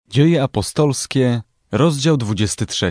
Dzieje apostolskie, rozdział 23.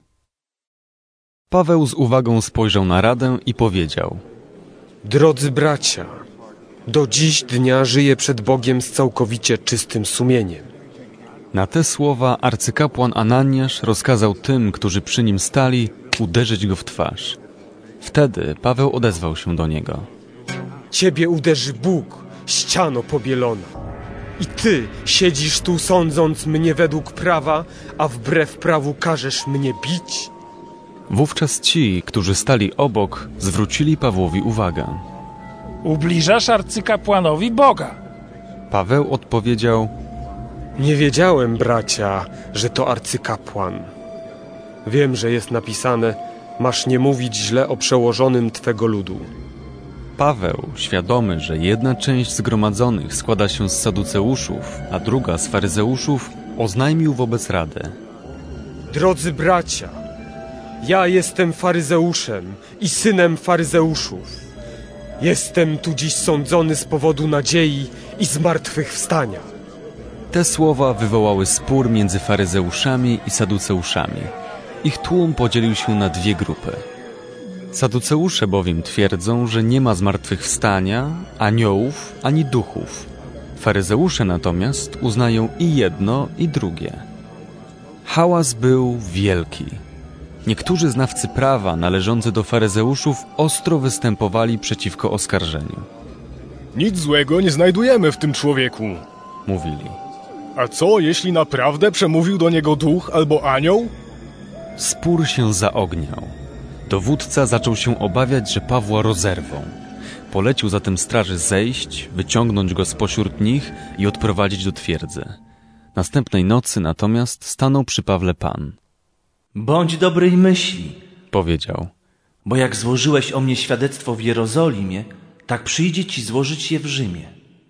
Paweł z uwagą spojrzał na radę i powiedział: Drodzy bracia, do dziś dnia żyję przed Bogiem z całkowicie czystym sumieniem. Na te słowa arcykapłan Ananiasz rozkazał tym, którzy przy nim stali, uderzyć go w twarz. Wtedy Paweł odezwał się do niego: Ciebie uderzy Bóg, ściano pobielona. I ty siedzisz tu sądząc mnie według prawa, a wbrew prawu każesz mnie bić? Wówczas ci, którzy stali obok, zwrócili Pawłowi uwagę. Ubliżasz arcykapłanowi Boga. Paweł odpowiedział: Nie wiedziałem, bracia, że to arcykapłan. Wiem, że jest napisane: masz nie mówić źle o przełożonym twego ludu. Paweł, świadomy, że jedna część zgromadzonych składa się z saduceuszów, a druga z faryzeuszów, oznajmił wobec rady: Drodzy bracia, ja jestem faryzeuszem i synem faryzeuszów. Jestem tu dziś sądzony z powodu nadziei i zmartwychwstania. Te słowa wywołały spór między faryzeuszami i saduceuszami. Ich tłum podzielił się na dwie grupy. Saduceusze bowiem twierdzą, że nie ma zmartwychwstania, aniołów ani duchów. Faryzeusze natomiast uznają i jedno, i drugie. Hałas był wielki. Niektórzy znawcy prawa należący do faryzeuszów ostro występowali przeciwko oskarżeniu. Nic złego nie znajdujemy w tym człowieku, Mówili: a co, jeśli naprawdę przemówił do niego duch albo anioł? Spór się zaogniał. Dowódca zaczął się obawiać, że Pawła rozerwą. Polecił zatem straży zejść, wyciągnąć go spośród nich i odprowadzić do twierdzy. Następnej nocy natomiast stanął przy Pawle Pan. Bądź dobrej myśli, Powiedział: bo jak złożyłeś o mnie świadectwo w Jerozolimie, tak przyjdzie ci złożyć je w Rzymie.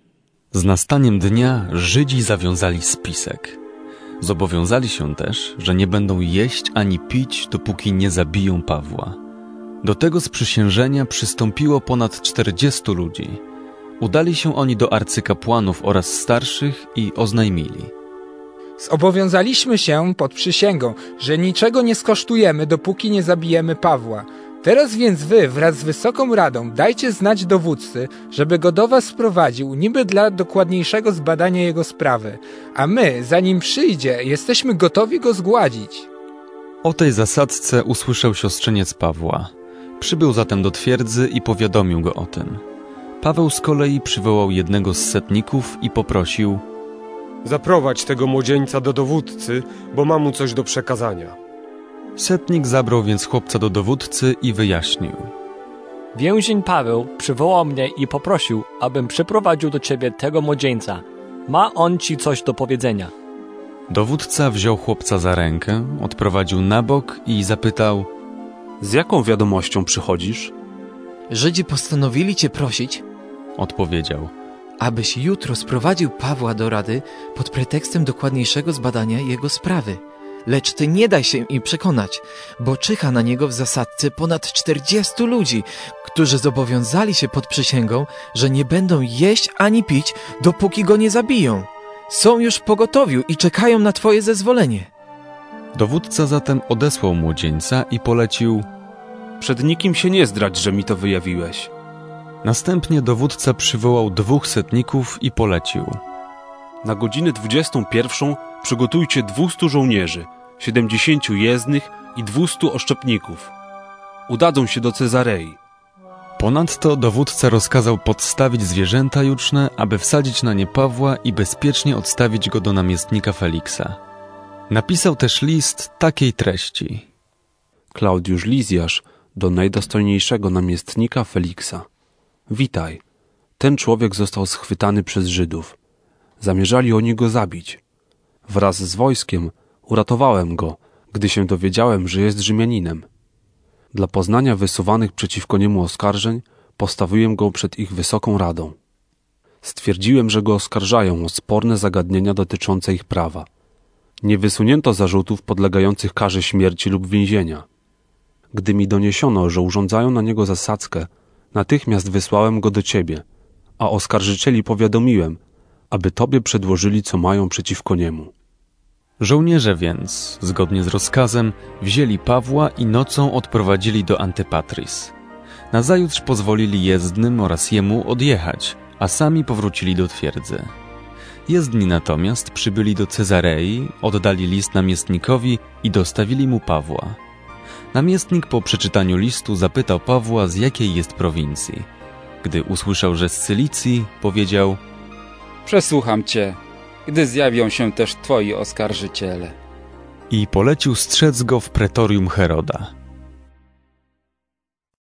Z nastaniem dnia Żydzi zawiązali spisek. Zobowiązali się też, że nie będą jeść ani pić, dopóki nie zabiją Pawła. Do tego sprzysiężenia przystąpiło ponad 40 ludzi. Udali się oni do arcykapłanów oraz starszych i oznajmili: Zobowiązaliśmy się pod przysięgą, że niczego nie skosztujemy, dopóki nie zabijemy Pawła. Teraz więc wy wraz z Wysoką Radą dajcie znać dowódcy, żeby go do was sprowadził, niby dla dokładniejszego zbadania jego sprawy. A my, zanim przyjdzie, jesteśmy gotowi go zgładzić. O tej zasadzce usłyszał siostrzeniec Pawła. Przybył zatem do twierdzy i powiadomił go o tym. Paweł z kolei przywołał jednego z setników i poprosił: Zaprowadź tego młodzieńca do dowódcy, bo mam mu coś do przekazania. Setnik zabrał więc chłopca do dowódcy i wyjaśnił: Więzień Paweł przywołał mnie i poprosił, abym przyprowadził do ciebie tego młodzieńca. Ma on ci coś do powiedzenia. Dowódca wziął chłopca za rękę, odprowadził na bok i zapytał: Z jaką wiadomością przychodzisz? Żydzi postanowili cię prosić, Odpowiedział: abyś jutro sprowadził Pawła do rady pod pretekstem dokładniejszego zbadania jego sprawy. Lecz ty nie daj się im przekonać, bo czyha na niego w zasadce ponad 40 ludzi, którzy zobowiązali się pod przysięgą, że nie będą jeść ani pić, dopóki go nie zabiją. Są już w pogotowiu i czekają na twoje zezwolenie. Dowódca zatem odesłał młodzieńca i polecił: Przed nikim się nie zdradź, że mi to wyjawiłeś. Następnie dowódca przywołał 2 setników i polecił: Na godzinę 21 przygotujcie 200 żołnierzy, 70 jezdnych i 200 oszczepników. Udadzą się do Cezarei. Ponadto dowódca rozkazał podstawić zwierzęta juczne, aby wsadzić na nie Pawła i bezpiecznie odstawić go do namiestnika Feliksa. Napisał też list takiej treści: Klaudiusz Lizjasz do najdostojniejszego namiestnika Feliksa. Witaj. Ten człowiek został schwytany przez Żydów. Zamierzali oni go zabić. Wraz z wojskiem uratowałem go, gdy się dowiedziałem, że jest Rzymianinem. Dla poznania wysuwanych przeciwko niemu oskarżeń postawiłem go przed ich Wysoką Radą. Stwierdziłem, że go oskarżają o sporne zagadnienia dotyczące ich prawa. Nie wysunięto zarzutów podlegających karze śmierci lub więzienia. Gdy mi doniesiono, że urządzają na niego zasadzkę, natychmiast wysłałem go do ciebie, a oskarżycieli powiadomiłem, aby tobie przedłożyli, co mają przeciwko niemu. Żołnierze więc, zgodnie z rozkazem, wzięli Pawła i nocą odprowadzili do Antypatris. Nazajutrz pozwolili jezdnym oraz jemu odjechać, a sami powrócili do twierdzy. Jezdni natomiast przybyli do Cezarei, oddali list namiestnikowi i dostawili mu Pawła. Namiestnik po przeczytaniu listu zapytał Pawła, z jakiej jest prowincji. Gdy usłyszał, że z Cylicji, powiedział: przesłucham cię, gdy zjawią się też twoi oskarżyciele. I polecił strzec go w pretorium Heroda.